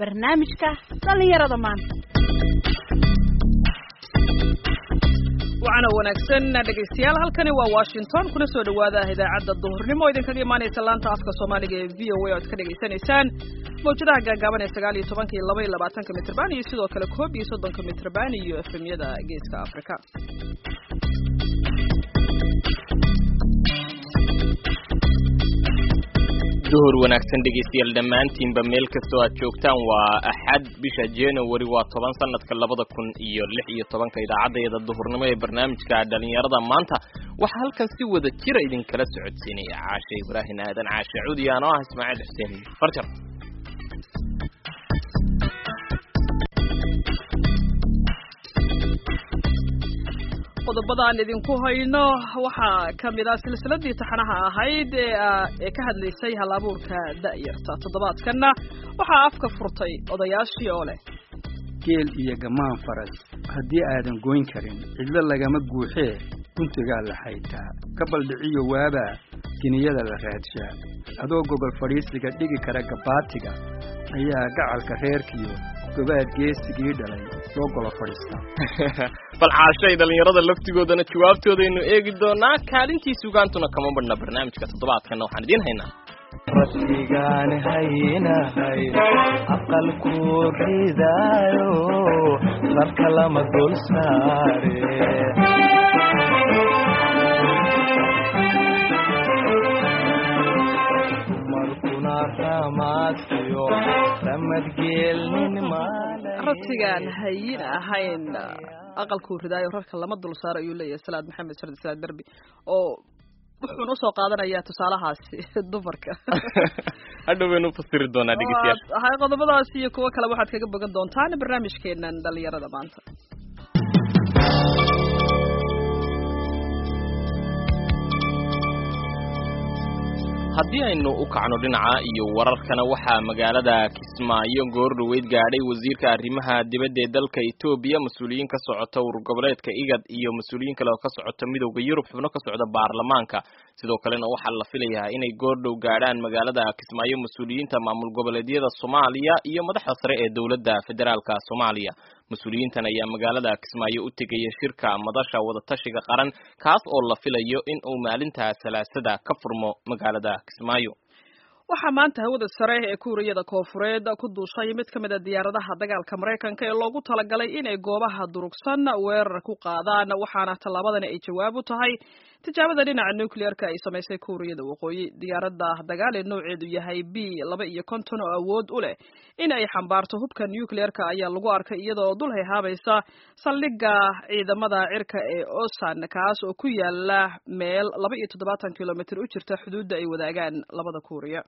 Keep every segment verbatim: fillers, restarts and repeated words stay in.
barnaamijka dhalinyarada maanta. waxaana wanaagsan dhageystayaal halkani waa Washington kuna soo dhawaada idaacadda duhurnimo idinkaga imaanaysa laanta afka Soomaaliga ee V O A oo aad ka dhageysanaysaan mowjadaha gaagaaban ee sagaal iyo toban iyo laba iyo labaatan mitirban iyo sidoo kale koob iyo soddon mitirban iyo F M-yada Geeska Afrika. duhur wanaagsan dhegeystayaal dhammaantiinba meel kastoo aad joogtaan waa axad bisha January waa toban sanadka labada kun iyo lix iyo tobanka idaacaddeeda duhurnimo ee barnaamijka dhalinyarada maanta waxaa halkan si wada jira idin kala socodsiinaya Caashe Ibraahin Aadan Caashe Cuudiyaan oo ah Ismaaciil Xuseen Farjar. qodobada aan idinku hayno waxaa kamid ah silsiladii taxanaha ahayd ee ka hadlaysay hal-abuurka da'yarta. toddobaadkana waxaa afka furtay odayaashii oo leh geel iyo gamaan faras haddii aadan goyn karin cidlo lagama guuxee guntigaa la xaytaa ka baldhiciyo waabaa jiniyada la raadshaa adoo gogol fadhiisiga dhigi kara gabaatiga ayaa gacalka reerkiyo gobaad geesigii dhalay loo golo fadhiistaa. bal caashay dhalinyarada laftigoodana jawaabtoodaynu eegi doonaa kaalintii sugaantuna kama badhna barnaamijka toddobaadkana waxaan idiin haynaa rasigaan haynahay aqalku ridaayo rarka lama dul saare markuna ramaadkiyo ramadgeelnin maalay rasigaan hayin ahayn aqalku ridaayo rarka lama dul saaro ayuu leeyahay Salaad Maxamed Shardi Salaad Darbi oo wuxuu soo qaadanayaa tusaalahaasi dumarka hadda waynu fasiri doonaa dhegeystayaal hay qodobadaas iyo kuwa kale waxaad kaga bogan doontaan barnaamijkeenan dhalinyarada maanta. haddii aynu u kacno dhinaca iyo wararkana waxaa magaalada Kismaayo goordhaweyd gaadhay wasiirka arrimaha dibadda ee dalka Itoobiya mas'uuliyiin ka socota urur goboleedka IGAD iyo mas'uuliyiin kale oo ka socota midowga Yurub xubno ka socda baarlamaanka sidoo kalena waxaa la filayaa inay goordhow gaadhaan magaalada Kismaayo mas'uuliyiinta maamul goboleedyada Soomaaliya iyo madaxda sare ee dawladda federaalka Soomaaliya. mas'uuliyiintan ayaa magaalada Kismaayo u tegaya shirka madasha wada tashiga qaran kaas oo la filayo in uu maalinta Salaasada ka furmo magaalada Kismaayo. waxaa maanta hawada sare ee Kuuriyada Koonfureed ku duushay mid kamid ah diyaaradaha dagaalka Mareykanka ee loogu talagalay inay goobaha durugsan weerar ku qaadaan waxaana talaabadan ay jawaab u tahay tijaabada dhinaca nuclear-ka ay sameysay Kuuriyada Waqooyi. diyaaradda dagaal ee nooceedu yahay B laba iyo konton oo awood u leh in ay xambaarto hubka nuclear-ka ayaa lagu arkay iyadoo dul hayhaabaysa saldhigga ciidamada cirka ee Osan kaas oo ku yaala meel laba iyo toddobaatan kiiloomitir u jirta xuduudda ay wadaagaan labada Kuuriya.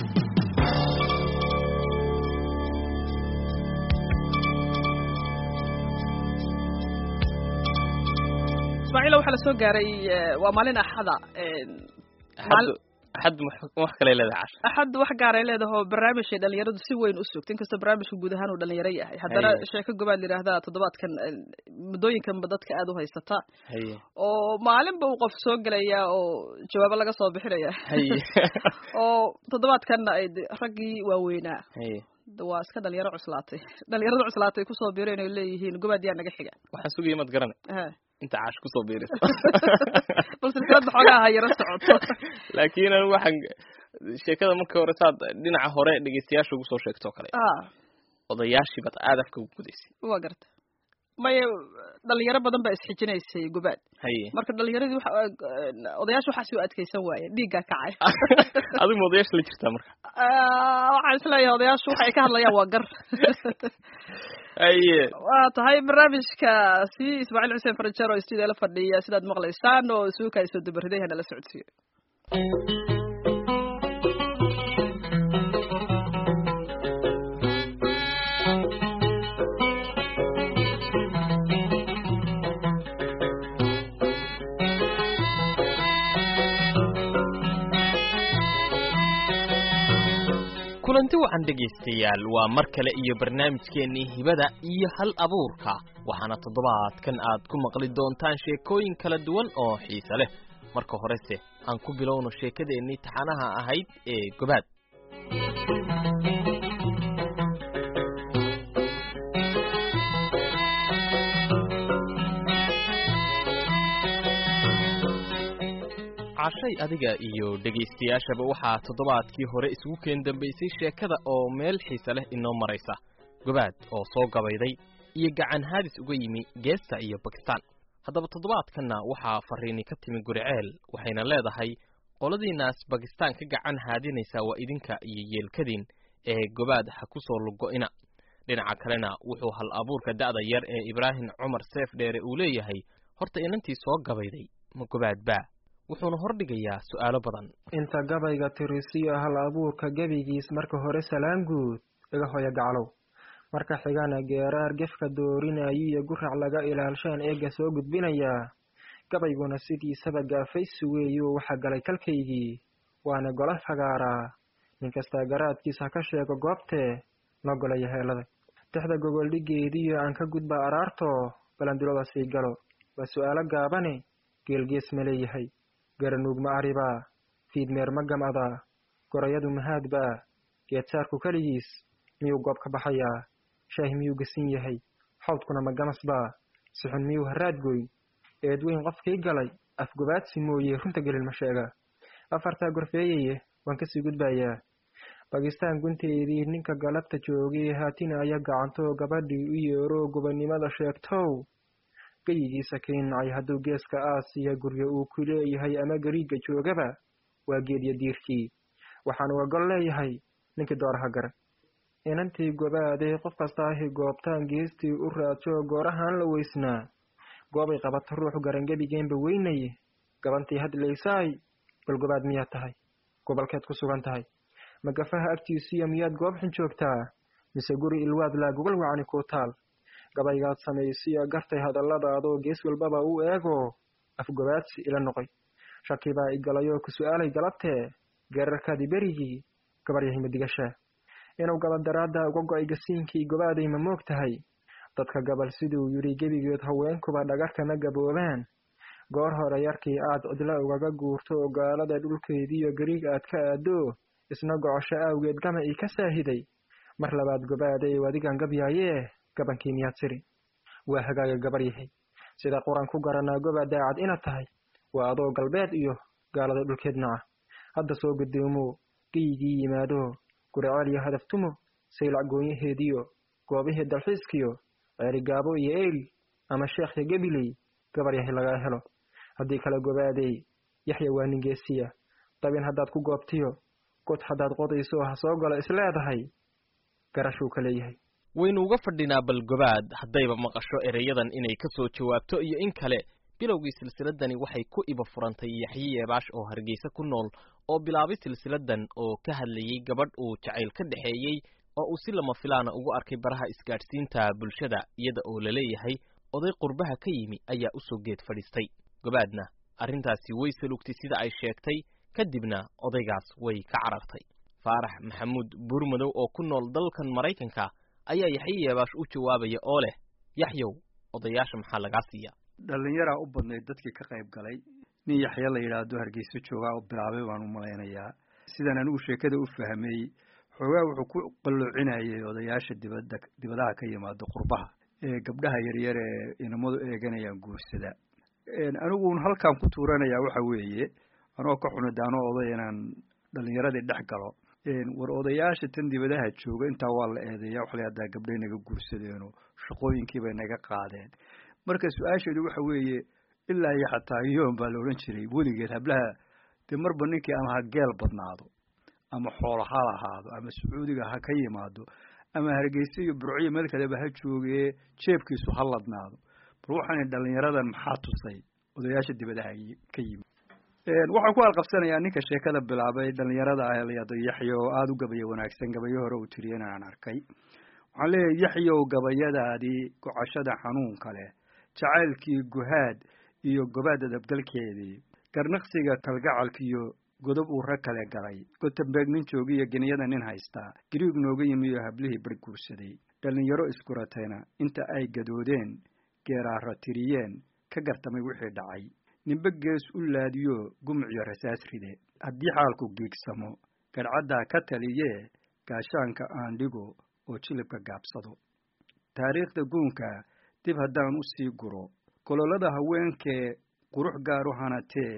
Ismaaciil waxa la soo gaaray waa maalin axada axad wax kale leedahay axad wax gaar ah leedahay barnaamijka dhalinyaradu si weyn u sugtay inkastoo barnaamijku guud ahaan uu dhalinyaro yahay haddana sheeko gobaad yiraahdaa toddobaadkan muddooyinkan dadka aad u haysata oo maalinba uu qof soo galaya oo jawaabo laga soo bixinaya oo toddobaadkan ay raggii waaweynaa waa iska dhalinyaro cuslaatay dhalinyarada cuslaatay ku soo biireen ay leeyihiin gobaad yaa naga xiga waxaan sugayay mad garan inta caash ku soo biirayso bal silsilada xogaa hayra socoto laakiin anigu waxaan sheekada marka hore saad dhinaca hore dhageystayaasha ugu soo sheegto kale ah odayaashii bad aad afka ugu gudaysay waa garta may dhalinyaro badan baa isxijinaysay gobaad marka dhalinyaradii waxa odayaasha waxa soo adkeysan waaye dhiigga kacay adigu odayaasha la jirtaa marka waxaan isleeyahay odayaasha waxa ay ka hadlayaan waa gar aye waa tahay barnaamijka si Ismaaciil Xuseen Farjar oo studio la fadhiya sidaad maqlaysaan oo suuka ay soo dabariday hana la socodsiyo. kulanti wacan dhegeystayaal waa mar kale iyo barnaamijkeennii hibada iyo hal abuurka waxaana toddobaadkan aad ku maqli doontaan sheekooyin kala duwan oo xiiso leh marka horese aan ku bilowno sheekadeennii taxanaha ahayd ee gobaad cashay adiga iyo dhegaystayaashaba waxaa toddobaadkii hore isugu keen dambaysay sheekada oo meel xiisa leh inoo maraysa gobaad oo soo gabayday iyo gacan haadis uga yimi geesta iyo bakistaan haddaba toddobaadkanna waxaa fariini ka timi guriceel waxayna leedahay qoladiinaas bakistaan ka gacan haadinaysa waa idinka iyo yeelkadiin ee gobaad ha ku soo lugo-ina dhinaca kalena wuxuu hal abuurka da'da yar ee ibraahim cumar seef dheere uu leeyahay horta inantii soo gabayday ma gobaad baa wuxuuna hordhigayaa su'aalo badan inta gabayga tirisiyo hal abuurka gebigiis marka hore salaan guud iga hoya gaclow marka xigana geeraar gefka doorinayo iyo gurac laga ilaalshaan eega soo gudbinayaa gabayguna sidiisaba gaafaysi weeyo waxa galay kalkaygii waana gola fagaaraa ninkasta garaadkiisa ha ka sheego goobtee noo golaya heelada tixda gogoldhigeediyo aan ka gudba araarto balandulada sii galo waa su'aalo gaabane geelgees ma leeyahay garanuug ma aribaa fiidmeer ma gamadaa gorayadu mahaadbaa geedsaarku keligiis miyuu goob ka baxayaa shaah miyuu gasin yahay xawdkuna ma gamasbaa sixun miyuu haraadgoyn eedweyn qofkii galay afgobaadsi mooye runta gelin ma sheega afartaa gorfeeyaye waan kasii gudbayaa bakistaan gunteedii ninka galabta joogay haatina ayaa gacantoo gabadhii u yeero gobannimada sheegtow geyigiisa keenacay hadduu geeska aasiya guryo uu ku leeyahay ama gariigga joogaba waa geedya diirkii waxaan uga gol leeyahay ninkii dooraha gara inantii gobaadee qof kastaahi goobtaan geestii u raajo goorahaan la weysnaa goobay qabata ruux garangebigeenba weynaye gabantii hadlaysaay bal gobaad miyaad tahay gobolkeed ku sugan tahay magafaha agtiisiyo miyaad goobxin joogtaa mise guri ilwaad laa gogol wacani kuu taal gabaygaad samaysiyo gartay hadalladaadoo gees walbaba u eego afgobaadsi ila noqoy shaki baa igalayoo ku su'aalay galabtee geerarkaadii berigii gabar yahay madigashaa inuu gabadaraadda uga go'ay gasiinkii gobaaday ma moog tahay dadka gabal siduu yidhi gebigeed haweenkuba dhagarka ma gaboobaan goor hore yarkii aad cidla ugaga guurto oo gaalada dhulkeediiyo gariig aad ka aaddo isna gocosho aawgeed gama ii ka saahiday mar labaad gobaaday wadigan gabyaayee gabankii miyaad siri waa hagaaga gabar yahay sida quran ku garanaa goba daacad inaad tahay waa adoo galbeed iyo gaalada dhulkeed naca hadda soo gudoomo geyigii yimaado guriceel iyo hadaftumo saylac goonyaheediyo goobihii dalxiiskiyo ceerigaabo iyo eyl ama sheekhya gabiley gabar yahay lagaa helo haddii kale gobaaday yaxya waa ningeesiya dabin haddaad ku goobtiyo god haddaad qodayso ha soo galo isleedahay garashuu ka leeyahay waynu uga fadhinaa bal gobaad haddayba maqasho ereyadan inay ka soo jawaabto iyo in kale bilowgii silsiladani waxay ku iba furantay yaxye yeebaash oo hargeysa ku nool oo bilaabay silsiladan oo ka hadlayay gabadh uu jacayl ka dhexeeyey oo uu si lama filaana ugu arkay baraha isgaadhsiinta bulshada iyada oo la leeyahay oday qurbaha ka yimi ayaa u soo geed fadhiistay gobaadna arrintaasi way salugtay sida ay sheegtay kadibna odaygaas way ka carartay faarax maxamuud buurmadow oo ku nool dalkan maraykanka ayaa yaxye yeebaash u jawaabaya oo leh yaxyow odayaasha maxaa lagaa siiya dhallinyaraa u badnayd dadkii ka qayb galay nin yaxye la yidhaahdo hargeyso joogaa oo bilaabay baan u malaynayaa sidaan anigu sheekada u fahmay xoogaa wuxuu ku qalloocinayay odayaasha dibadda dibadaha ka yimaado qurbaha ee gabdhaha yaryar ee inamadu eeganayaan guursada aniguun halkaan ku tuuranayaa waxa weeye anoo ka xunidaano oday inaan dhallinyaradii dhex galo war odayaasha tan dibadaha jooga intaa waa la eedeeyaa waxla haddaa gabdhay naga guursadeenoo shaqooyinkii bay naga qaadeen marka su-aasheedu waxa weeye ilaa iyo xataa yoon baa la odhan jiray weligeed hablaha dee marba ninkii ama ha geel badnaado ama xoolo ha lahaado ama sacuudiga ha ka yimaado ama hargeysa iyo burciyo meel kaleba ha joogee jeebkiisu ha ladnaado bal waxaana dhallinyaradan maxaa tusay odayaasha dibadaha ka yimi waxaan ku alqabsanayaa ninka sheekada bilaabay dhallinyarada ah la yidhaahdo yaxyo oo aada u gabaya wanaagsan gabayo hore uu tiriyana aan arkay waxaan leeyahay yaxyow gabayadaadii gocashada xanuunka leh jacaylkii guhaad iyo gobaad adabgalkeedii garnaqsiga kalgacalkiiyo godob uu rag kale galay gotembeeg nin jooga iyo geniyada nin haystaa gariig nooga yimi iyo hablihii bar guursaday dhallinyaro iskuratayna inta ay gadoodeen geeraara tiriyeen ka gartamay wixii dhacay ninba gees u laadiyo gumciyo rasaas ride haddii xaalku giigsamo garcaddaa ka taliyee gaashaanka aan dhigo oo jilibka gaabsado taariikhda guunka dib haddaan u sii guro gololada haweenkee qurux gaaru hanatee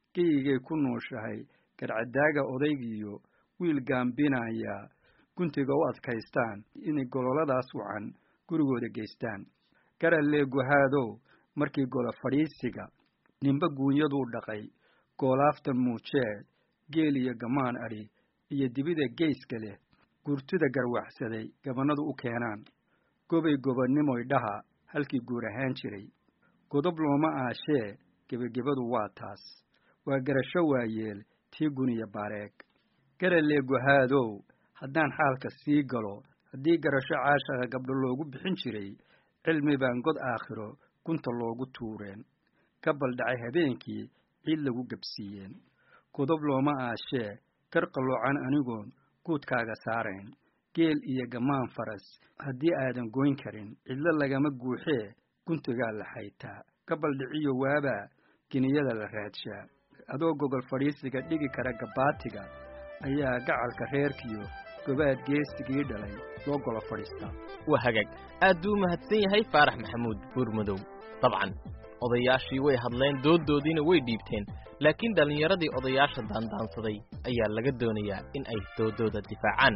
geyigay ku nooshahay garcadaaga odaygiiyo wiil gaambinaya guntiga u adkaystaan inay gololadaas wacan gurigooda geystaan. garalee guhaadow markii golo fadhiisiga ninba guunyaduu dhaqay goolaafta muujeed geel iyo gamaan adhi iyo dibida geyska leh gurtida garwaxsaday gabanadu u keenaan. gobay gobonnimoy dhaha halkii guur ahaan jiray godob looma aashee gebagebadu waa taas waa garasho waayeel tii guniya baareeg. garalee guhaadow haddaan xaalka sii galo haddii garasho caashaqa gabdho loogu bixin jiray cilmi baan god aakhiro gunta loogu tuureen ka baldhacay habeenkii ciid lagu gabsiiyeen. godob looma aashee kar qalloocan anigoon guudkaaga saarayn geel iyo gamaan faras haddii aadan goyn karin cidlo lagama guuxee guntigaa la xaytaa ka baldhiciyo waabaa giniyada la raadshaa. adoo gogol fadhiisiga dhigi kara gabaatiga ayaa gacalka reerkiyo gobaad geesigii dhalay loo golo fadhiistaa. waa hagaag aad buu u mahadsan yahay faarax maxamuud buurmadow. dabcan odayaashii way hadleen dooddoodiina way dhiibteen laakiin dhallinyaradii odayaasha daandaansaday ayaa laga doonayaa in ay dooddooda difaacaan.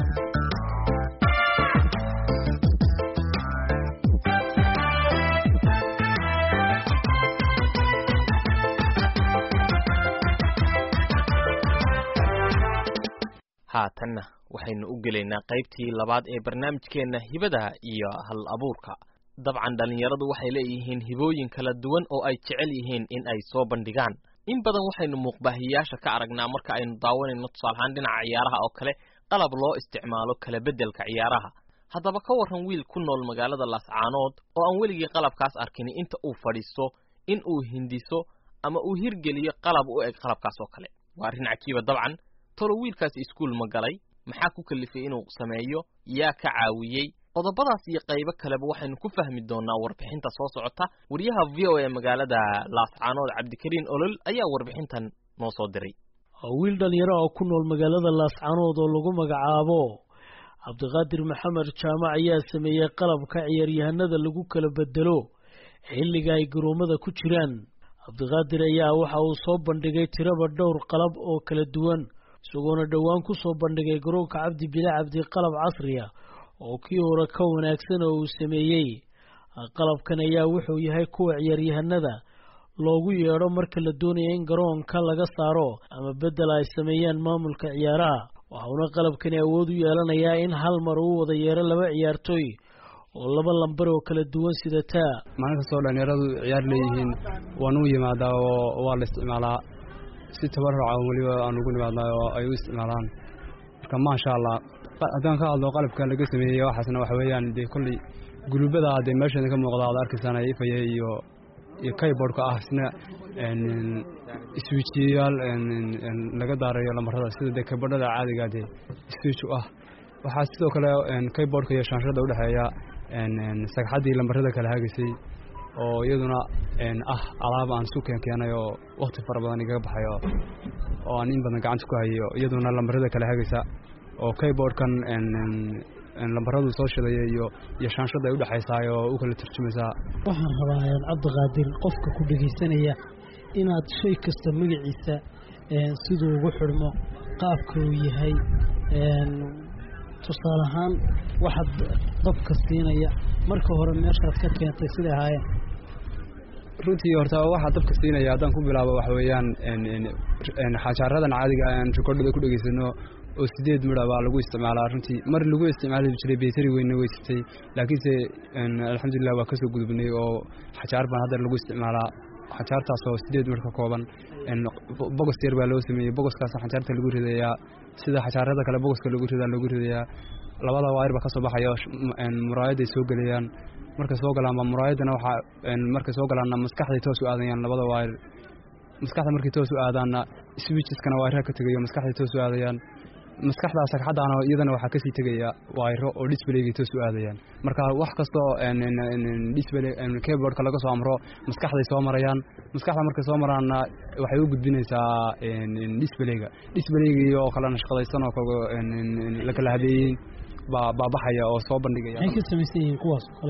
haatanna waxaynu u gelaynaa qaybtii labaad ee barnaamijkeenna hibada iyo hal abuurka. dabcan dhallinyaradu waxay leeyihiin hibooyin kala duwan oo ay jecel yihiin in ay soo bandhigaan. in badan waxaynu muuqbaahiyayaasha ka aragnaa marka aynu daawanayno tusaalahaan dhinaca ciyaaraha oo kale qalab loo isticmaalo kala beddelka ciyaaraha. haddaba ka warran wiil ku nool magaalada Laascaanood oo aan weligii qalabkaas arkin inta uu fadhiisto in uu hindiso ama uu hirgeliyo qalab u eg qalabkaas oo kale. waa arrin cajiiba dabcan. tolo wiilkaasi iskuul ma galay maxaa ku kalifay inuu sameeyo yaa ka caawiyey qodobadaas iyo qaybo kaleba waxaynu ku fahmi doonaa warbixinta soo socota. wariyaha v o a magaalada Laascaanood Cabdikariin Olol ayaa warbixintan noo soo diray. wiil dhalinyaro oo ku nool magaalada Laascaanood oo lagu magacaabo Cabdiqaadir Maxamed Jaamac ayaa sameeyay qalabka ciyaaryahanada lagu kala bedelo xilliga ay garoomada ku jiraan. Cabdiqaadir ayaa waxa uu soo bandhigay tiraba dhowr qalab oo kala duwan isagoona dhawaan ku soo bandhigay garoonka Cabdi Bila Cabdi qalab casri ah oo kii hore ka wanaagsan oo uu sameeyay. qalabkan ayaa wuxuu yahay kuwa ciyaaryahanada loogu yeero marka la doonayo in garoonka laga saaro ama bedel ay sameeyaan maamulka ciyaaraha. waxaana qalabkani awood u yeelanayaa in hal mar uu wada yeero laba ciyaartooy oo laba lambar oo kala duwan sidata. maalin kastoo dhalinyaradu ciyaar leeyihiin waan u yimaadaa oo waa la isticmaalaa si tabarruc ah waliba aan ugu nimaadnaa oo ay u isticmaalaan. marka maasha Allah haddaan ka hadlo qalabkan laga sameeyay waxaasna waxa weeyaan dee kulli guluubada dee meesha ka muuqda aad arkaysaan ay ifayay iyo iyo keyboardka ah isna een switchyaal een laga daarayo lamarada sida dee keyboardada caadiga ah switch ah. waxaa sidoo kale een keyboardka iyo shaashada u dhaxeeya een sagxadii lamarada kala hagisay oo iyaduna een ah alaab aan soo keenay oo waqti fara badan iga baxayo oo aan in badan gacanta ku hayo iyaduna lamarada kala hagisa oo keyboardkan een een lambaradu soo shiday iyo iyo shaashada ay u dhaxaysaa oo u kala turjumaysa. waxaan rabaa Cabdiqaadir qofka ku dhageysanaya inaad shay kasta magaciisa een sidoo ugu xirmo qaabka uu yahay een tusaale ahaan waxaad dabka siinaya marka hore meeshaad ka keentay sida ahaayeen. runtii horta waxa dabka siinaya haddaan ku bilaabo waxa weeyaan een een xajaaradan caadiga ah aan recordada ku dhageysano oo sideed midab baa lagu isticmaalaa. runtii mar lagu isticmaali jiray battery weyn way sitay laakiinse alxamdulillah waa ka soo gudubnay oo xajaar baan hadda lagu isticmaalaa. xajaartaas oo sideed midab ka kooban een box yar baa loo sameeyay boxkaas xajaarta lagu ridayaa sida xajaarada kale boxka lagu ridaa lagu ridayaa. labada wire ba ka soo baxayo een muraayad ay soo galiyaan marka soo galaan ba muraayadana waxa een marka soo galaana maskaxda toos u aadayaan labada wire. maskaxda markii toos u aadaana switcheskana wire ka tagayo maskaxda toos u aadayaan. maskaxda sagxadaana iyadana waxa ka sii tagaya wire oo display-ga toos u aadayaan. marka wax kasto een display een keyboardka laga soo amro maskaxday soo marayaan. maskaxda marka soo maraana waxay u gudbinaysaa een display-ga display-ga iyo kala nashqadaysan oo een la kala habeeyay ba baabaxaya oo soo bandhigaya. ay ka sameeyeen kuwaas kale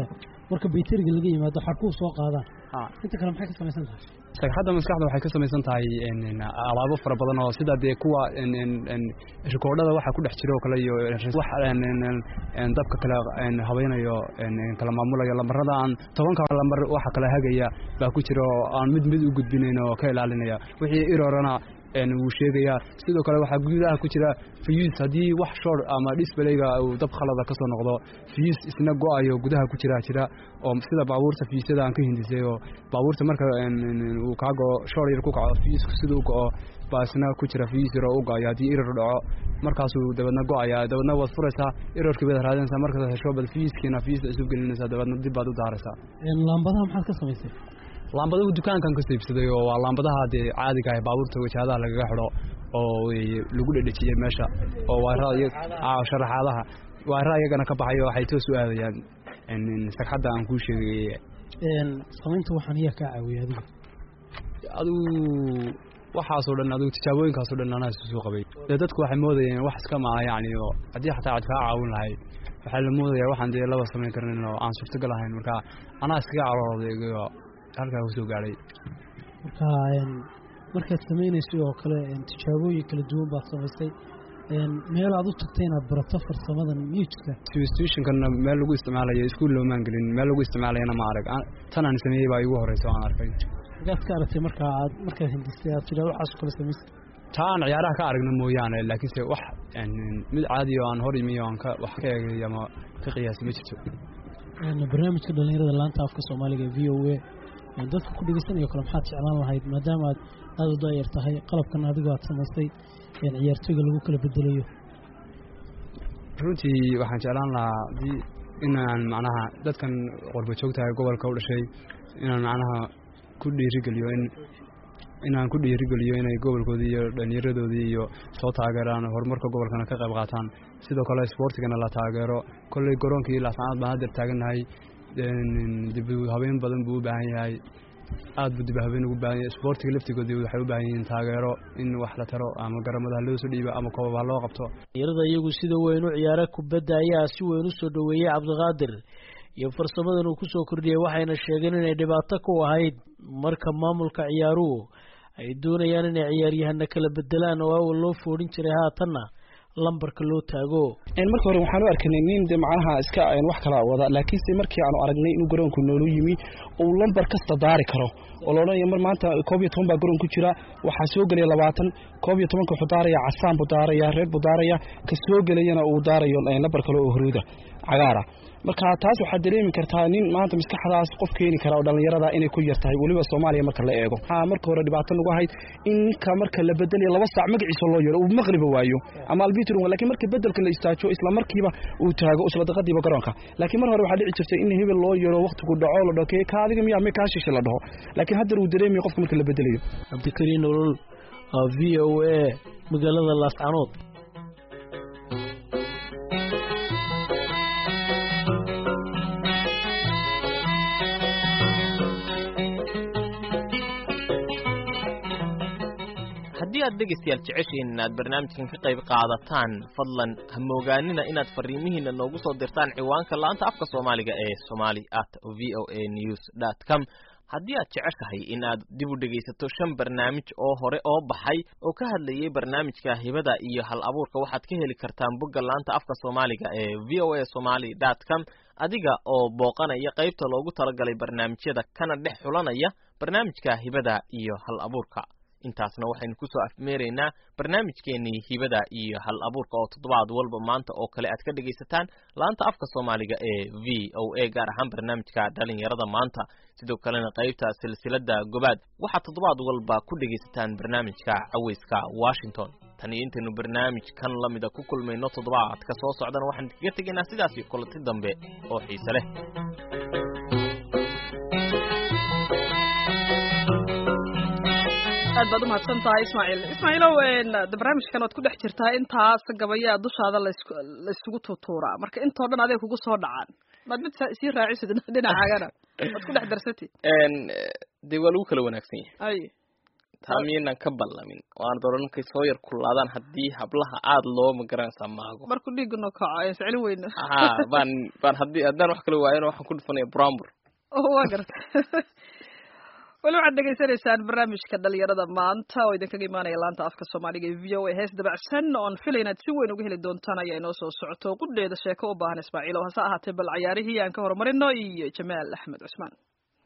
marka bayteriga laga yimaado xarkuu soo qaadaan inta kale maxay ka samaysan tahay sagxadda maskaxda waxay ka samaysan tahay alaabo fara badan oo sida dee kuwa rikoodhada waxa ku dhex jira oo kale iyo wax dabka kale habaynayo kala maamulayo lambarada aan tobanka lambar waxa kale hagaya baa ku jira oo aan mid mid u gudbinayn oo ka ilaalinaya wixii irorana wuu sheegayaa sidoo kale waxaa gudaha ku jira fuse haddii wax short ama displayga uu dab khalada ka soo noqdo fuse isna go-ayo gudaha ku jira jira oo sida baabuurta fusada aan ka hindisay oo baabuurta marka uu kaa go short yar ku kaco fuse siduu go-o baa isna ku jira fuse yar oo u go-ayo haddii error dhaco markaasuu dabadna go-ayaa dabadna waad furaysaa errorkii baad raadinaysaa markaad hesho bad fusekiina fuse isub gelinaysaa dabadna dib baad u daaraysaa laambadaha maxaad ka samaysay laambadahu dukaankan ka siibsaday oo waa laambadaha dee caadiga ah baabuurta wajahadaha lagaga xidho oo lagu dhedhejiyay meesha oo waara sharaxaadaha waara iyagana ka baxayo waxay toos u aadayaan sagxadda aan kuu sheegay samaynta waxaan iyaa kaa caawiyay adiga adigu waxaasoo dhan adigu tijaabooyinkaasoo dhan anaa isu soo qabay dee dadku waxay moodayeen wax iska maa yacni oo haddii xataa cad kaa caawin lahayd waxaa la moodayaa waxaan dee laba samayn karnin oo aan suurtagal ahayn marka anaa iskaga carooday halkaa kusoo gaadhay marka markaad samaynayso oo kale tijaabooyin kala duwan baad samaysay meel aad u tagtay inaad barato farsamadan miyuu jirtaa substitutionkana meel lagu isticmaalayo iskuul loomaan gelin meel lagu isticmaalayana ma arag tan aan sameeyey baa igu horeysa aan arkay magaad ka aragtay marka aad markaad hindistay aad tidhaa waxaas kale samaysay taa aan ciyaaraha ka aragna mooyaane laakiinse wax mid caadi oo aan hor imi oo aan ka wax ka eegay ama ka qiyaasay ma jirto barnaamijka dhalinyarada laanta afka soomaaliga v o a dadka ku dhegeysanayo kale maxaad jeclaan lahayd maadaama aad aada u daayar tahay qalabkan adigu aad samaystay ciyaartooyga lagu kala bedelayo runtii waxaan jeclaan lahaa inaan macnaha dadkan qorba joogtahay gobolka u dhashay inaan macnaha ku dhiirigeliyo in inaan ku dhiirigeliyo inay gobolkoodii iyo dhallinyaradoodii iyo soo taageeraan horumarka gobolkana ka qayb qaataan sidoo kale isboortigana la taageero kolley garoonkii laascanood baan haddeer taagannahay dib habeen badan buu u baahan yahay aad buu dib habeen ugu baahan yahay isboortiga laftigoodii waxay u baahan yihiin taageero in wax la taro ama garamada loo soo dhiibo ama koobab ha loo qabto dhalinyarada iyagu sida weyn u ciyaara kubadda ayaa si weyn u soo dhoweeyey cabdiqaadir iyo farsamadan uu ku soo kordhiyey waxayna sheegeen inay dhibaato ku ahayd marka maamulka ciyaaruhu ay doonayaan inay ciyaaryahana kala bedelaan oo awal loo foodhin jiray haatanna lambarka loo taago marka hore waxaan u arkanay nin de macnaha iska wax kala wada laakiinse markii aanu aragnay inuu garoonku noolu yimi uu lambar kasta daari karo oo loodhanayo mar maanta koob iyo toban baa garoon ku jira waxaa soo gelaya labaatan koob iyo tobanka wuxuu daaraya casaan buu daaraya reer buu daaraya ka soo gelayana uu daarayo lambar kale oo huruuda cagaara marka taas waxaad dareemi kartaa nin maanta maskaxdaas qof keeni kara oo dhallinyarada inay ku yar tahay weliba soomaaliya marka la eego waxaa marka hore dhibaato nagu ahayd in ninka marka la bedelayo laba saac magaciisa loo yeero uu maqriba waayo ama albitrum laakiin marka bedelka la istaajo isla markiiba uu taago isla daqiiqadiiba garoonka laakiin mar hore waxaa dhici jirtay in hebel loo yeero waqtigu dhaco la dhaho ka adiga miyaa ma kaa shishe la dhaho laakiin hadda uu dareemayo qofka marka la bedelayo cabdikariin nolol v o a magaalada laascanood haddii aad dhegaystayaal jeceshiin inaad barnaamijkan ka qayb qaadataan fadlan ha moogaanina inaad fariimihiina noogu soo dirtaan ciwaanka laanta afka soomaaliga ee somali at v o a news dot com haddii aad jeceshahay in aad dib u dhegaysato shan barnaamij oo hore oo baxay oo ka hadlayay barnaamijka hibada iyo hal abuurka waxaad ka heli kartaan bogga laanta afka soomaaliga ee v o a somali dot com adiga oo booqanaya qaybta loogu talagalay barnaamijyada kana dhex xulanaya barnaamijka hibada iyo hal abuurka intaasna waxaynu ku soo afmeeraynaa barnaamijkeennii hibada iyo hal abuurka oo toddobaad walba maanta oo kale aad ka dhegaysataan laanta afka soomaaliga ee v o a gaar ahaan barnaamijka dhalinyarada maanta sidoo kalena qaybta silsilada gobaad waxaad toddobaad walba ku dhegaysataan barnaamijka caweyska washington tan iyo intaynu barnaamij kan lamida ku kulmayno toddobaadka soo socdana waxaan kaga tegaynaa sidaas iyo kulanti dambe oo xiise leh aad baad umahadsan tahay ismaaciil ismaaciilow barnaamijkan waad ku dhex jirtaa intaas gabayaa dushaada laisugu tuutuuraa marka intoo dhan adeeg kugu soo dhacaan maad mid sii raacisid dhinacaagana waad ku dhex darsatid dee waa lagu kala wanaagsan yahay ay taa miyaynan ka ballamin waan doorankay soo yar kullaadaan haddii hablaha aada loo magaranaysaa maago markuu dhiigno kaco ayaan siceli weyna ha baan baan haddii haddaan wax kala waayana waxaan ku dhufanaya brambur waa garta weli waxaad dhegaysanaysaan barnaamijka dhalinyarada maanta oo idinkaga imaanaya laanta afka soomaaliga ee v o a hees dabacsan oon filay inaad si weyn uga heli doontaan ayaa inoo soo socoto qudheeda sheeko u baahan ismaaciil oo hase ahaatee bal cayaarihii aan ka horumarino iyo jamaal axmed cusmaan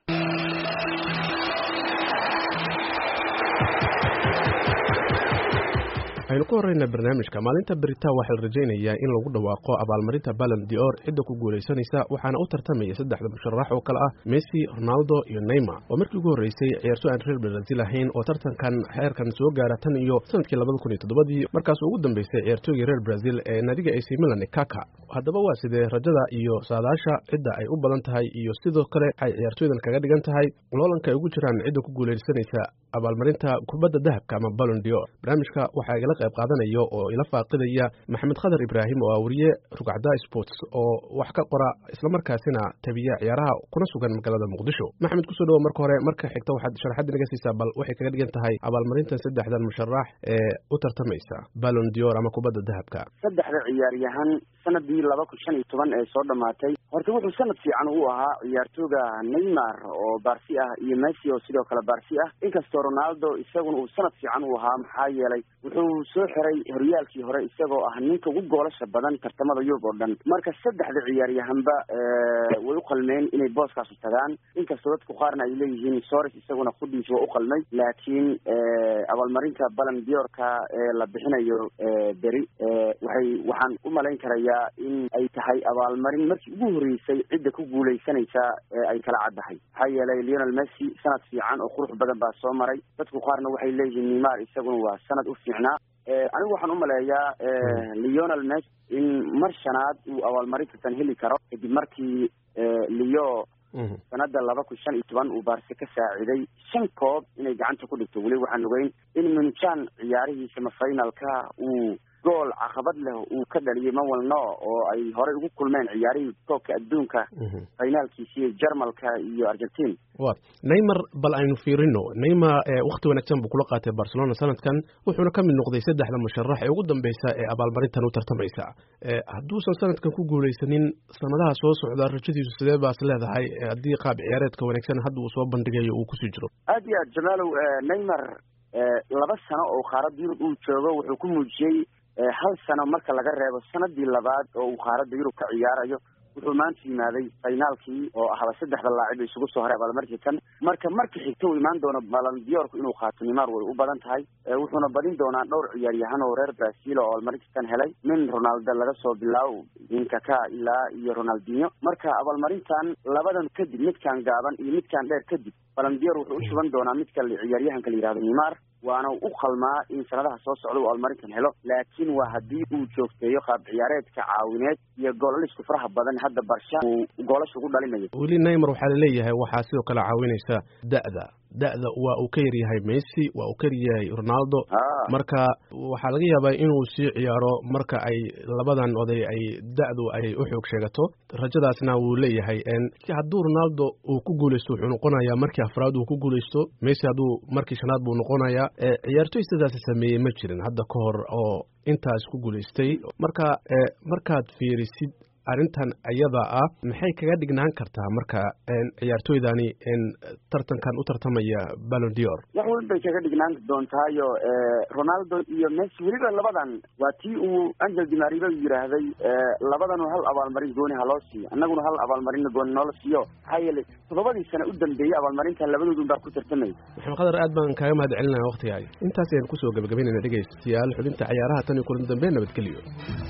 waxaynu ku horreynaa barnaamijka maalinta beritaan waxaa la rajaynayaa in lagu dhawaaqo abaalmarinta Ballon d'Or cidda ku guulaysanaysa waxaana u tartamaya saddexda musharax oo kale ah Messi, Ronaldo iyo Neymar oo markii ugu horreysay ciyaartoy aan reer Brazil ahayn oo tartankan heerkan soo gaara tan iyo sanadkii labada kun iyo toddobadii markaas ugu dambeysay ciyaartoygii reer Brazil ee naadiga A C Milan Kaka haddaba waa sidee rajada iyo saadaasha cidda ay u badan tahay iyo sidoo kale ay ciyaartoydan kaga dhigan tahay loolanka ay ugu jiraan cidda ku guulaysanaysa abaalmarinta kubadda dahabka ama Ballon d'Or barnaamijka waxaa igala qayb qaadanayo oo ila faaqidaya Maxamed Khadar Ibrahim oo wariye Rugcada Sports oo wax ka qora isla markaasina tabiya ciyaaraha kuna sugan magaalada Muqdisho Maxamed ku soo dhaw marka hore marka xigta waxaad sharaxaad inaga siisaa bal waxay kaga dhigan tahay abaalmarinta saddexdan musharax ee u tartamaysa Ballon d'Or ama kubadda dahabka saddexda ciyaaryahan sanadii laba kun shan iyo toban ee soo dhamaatay horta wuxuu sanad fiican u ahaa ciyaartooyga Neymar oo Barsi ah iyo Messi oo sidoo kale Barsi ah inkastoo Ronaldo isaguna uu sanad fiican u ahaa maxaa yeelay wuxuu soo xiray horyaalkii hore isagoo ah ninka ugu goolasha badan tartamada Yurub oo dhan marka saddexda ciyaaryahanba way u qalmeen inay booskaas u tagaan inkastoo dadku qaarna ay leeyihiin Suarez isaguna khuddiisa waa u qalmay laakiin abaalmarinta Ballon d'Or-ka ee la bixinayo beri waxay waxaan u malayn karayaa in ay tahay abaalmarin markii ugu horreysay cidda ku guulaysanaysa ee ay kala caddahay maxaa yeelay Lionel Messi sanad fiican oo qurux badan baa soo maray dadku qaarna waxay leeyihiin Neymar isaguna waa sanad u fiicnaa anigu waxaan u maleeyaa Lionel Messi in mar shanaad uu abaalmarinta tan heli karo kadib markii Leo sanada laba kun shan iyo toban uu Barca ka saaciday shan koob inay gacanta ku dhigto weli waxaan ogeyn in Munchen ciyaarihii semifinalka uu gool caqabad leh uu ka dhaliyay Mawalno oo ay hore ugu kulmeen ciyaarihii koobka adduunka finalkiisii Jarmalka iyo Argentina waa Neymar bal aynu fiirino Neymar waqti wanaagsan buu kula qaatay Barcelona sanadkan wuxuuna ka mid noqday saddexda musharax ee ugu dambaysa ee abaalmarintan u tartamaysa hadduusan sanadkan ku guulaysanin sanadaha soo socda rajadiisu sidee baas leedahay haddii qaab ciyaareedka wanaagsan hadda uu soo bandhigayo uu kusii jiro aad iyo aad Jamaalow Neymar laba sano oo qaaradda Yurub uu joogo wuxuu ku muujiyey hal sano marka laga reebo sanadii labaad oo uu qaaradda Yurub ka ciyaarayo wuxuu maanta yimaaday finaalkii oo ahaba saddexda laacib isugu soo haray abaalmarinta tan marka marka xigta uu imaan doono Ballon d'Or inuu qaato Neymar way u badan tahay wuxuuna badin doonaa dhowr ciyaaryahan oo reer Brazil oo abaalmarinta tan helay min Ronaldo laga soo bilaabo min Kaka ilaa iyo Ronaldinho marka abaalmarintan labadan kadib midkan gaaban iyo midkan dheer kadib Ballon d'Or wuxuu u shuban doonaa midka ciyaaryahanka la yiraahdo Neymar waana u qalmaa in sanadaha soo socda uu abaalmarintan helo laakiin waa haddii uu joogteeyo qaab ciyaareedka caawineed iyo goolasha faraha badan hadda Barca uu goolasha ugu dhalinayo weli Neymar waxaa la leeyahay waxaa sidoo kale caawinaysa da'da da'da waa uu ka yaryahay Messi waa uu ka yaryahay Ronaldo marka waxaa laga yaabaa inuu sii ciyaaro marka ay labadan oday ay da'du ay u xoog sheegato rajadaasna wuu leeyahay hadduu Ronaldo uu ku guulaysto wuxuu noqonayaa markii afraad uu ku guulaysto Messi hadduu markii shanaad buu noqonayaa ciyaartoy sidaas sameeyay ma jirin hadda ka hor oo intaas ku guulaystay marka markaad fiirisid arrintan ayada ah maxay kaga dhignaan kartaa marka ciyaartoydani tartankan u tartamaya Ballon d'Or wax weyn bay kaga dhignaan doontaayo Ronaldo iyo Messi weliba labadan waa tii uu Angel Di Maria yiraahday labadan hal abaalmarin gooni ha loo siiyo annaguna hal abaalmarin gooni noo siiyo maxaa yeelay todobadii sano u dambeeyay abaalmarinta labadoodu baa ku tartamay Maxamed Khadar aad baan kaaga mahad celinayaa waqtigaaga intaas ayaan kusoo gabagabeynayna dhegeystayaal xubinta ciyaaraha tan iyo kulan dambe nabadgelyo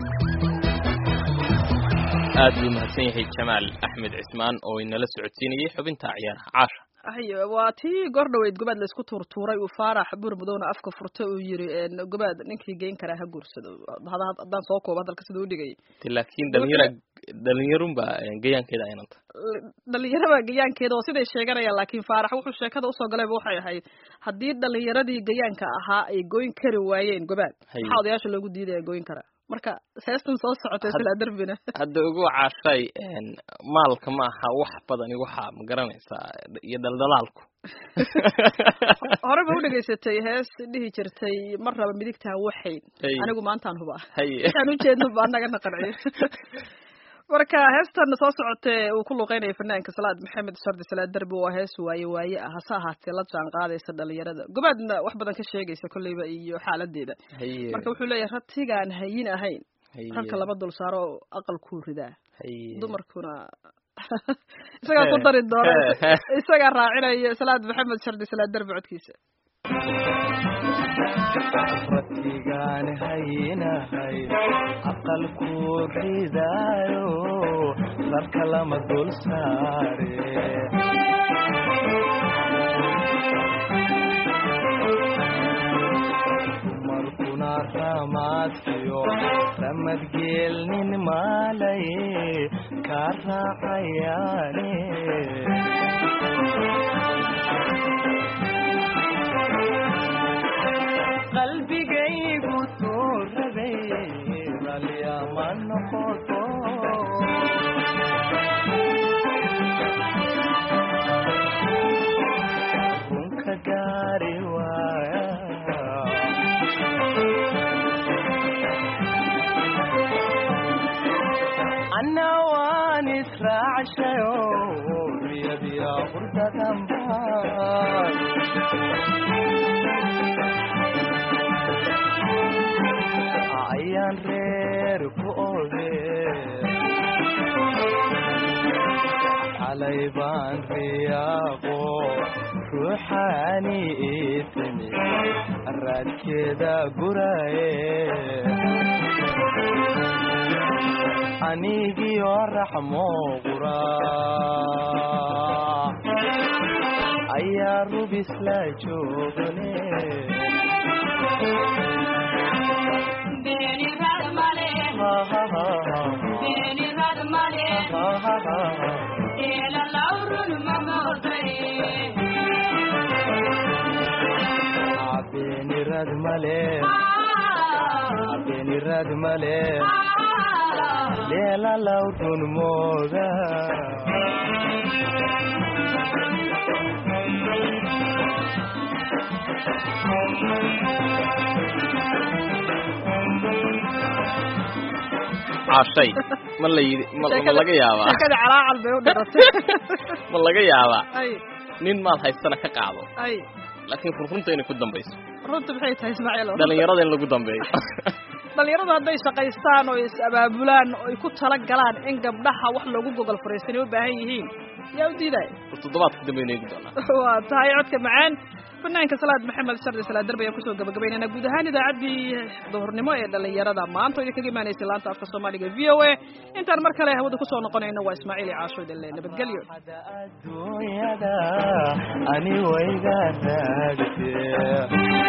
aad buu mahadsan yahay Jamaal Axmed Cismaan oo inala socodsiinayay xubinta ciyaaraha caasha ayo waa tii gordhaweyd gobaad la isku tuurtuuray uu Faarax Burmudowna afka furtay uu yiri gobaad ninkii geyn kara ha guursado hadaan soo koobo hadalka sidoo u dhigay laakiin dhalinyaro dhalinyarun baa gayaankeeda aynanta dhalinyarada gayaankeeda oo siday sheeganayaan laakiin Faarax wuxuu sheekada u soo galay waxay ahayd hadii dhalinyaradii gayaanka ahaa ay goyn kari waayeen gobaad waxa odayaasha loogu diiday goyn kara marka heestan soo socotay sila darbina hadda ugu caashay maalka ma aha wax badan waxa ma garanaysaa iyo daldalaalku hore ba u dhegaysatay hees dhihi jirtay mar raba midigtaa waxayn anigu maantaan hubaa intaan ujeedno ba anagana qanciyo marka heestan soo socotee uu ku luqeynaya fanaanka Salaad Maxamed Shardi Salaad Darbi waa hees waaye waaye ah hase ahaatee la jaan qaadaysa dhalinyarada gobaadna wax badan ka sheegaysa kulleyba iyo xaaladeeda marka wuxuu leeyahay ratigaan hayin ahayn halka laba dul saaro aqal ku ridaa dumarkuna isaga ku dari doona isaga raacinaya Salaad Maxamed Shardi Salaad Darbi codkiisa ratigaan haynahay aqal ku ridaayo larka lama dul saare dumarkuna ramaadkiyo ramadgeelnin maalaye ka raacayaane qalbigaygu tuurabay ralyama noqoto runka gaari waaya anna waan israacshayo riyadiya hurdadanbaa ayaan reer ku oode xalay baan riyaaqo ruuxaani ii timi raadkeeda guraye anigiyo raxmo qura ayaa rubis la joogane Beni radmale, ha ha ha ha. Beni radmale, ha ha ha ha. Ela laurun mamodai. Beni radmale, beni radmale. Ela laurun moda. عشي ما اللي ما ما لقى يابا كذا على عال بيو درتي ما لقى يابا أي نين مال هاي السنة كقعبة أي لكن فرنت إني كنت دمبيس رنت بحيث إسماعيل دل يراد إني كنت دمبيس دل يراد هذا يسقيستان ويسأبابلان ويكون تلقلان إن قبلها وحلو جوجل فريسين وبهيهين يا ودي ده التضباط قدامي يقدرنا وتهاي عدك معان فنانka Salaad Maxamed Shardi Salaad Darbi ayaa ku soo gabagabeynayna guud ahaan idaacadii duhurnimo ee dhalinyarada maanta oo kaga imaanaysa laanta afka Soomaaliga V O A intaan mar kale hawada ku soo noqonayna waa Ismaaciil Caasho Dalle nabadgelyo adduunyada ani wayga raagtee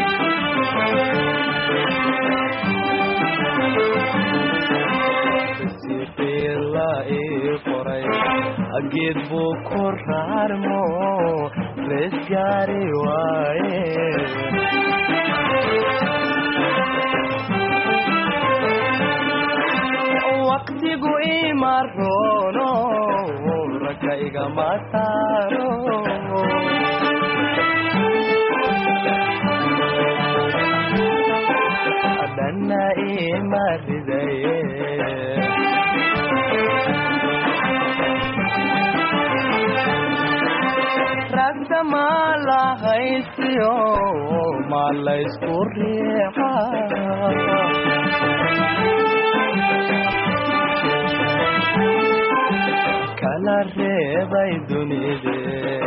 siqila ii qoray ageed buu ku raarmo rees gaari waaye waqtigu ima roono ragga igama saaro dhanna ima ridaye ragda mala haysiyo mala isku riixa kala reebay dunide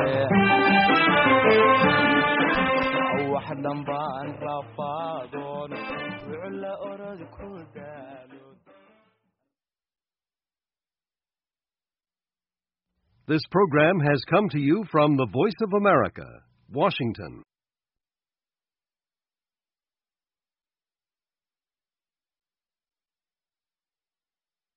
wax dhanbaan rafaadoon wucla orod ku daalo. This program has come to you from the Voice of America, Washington.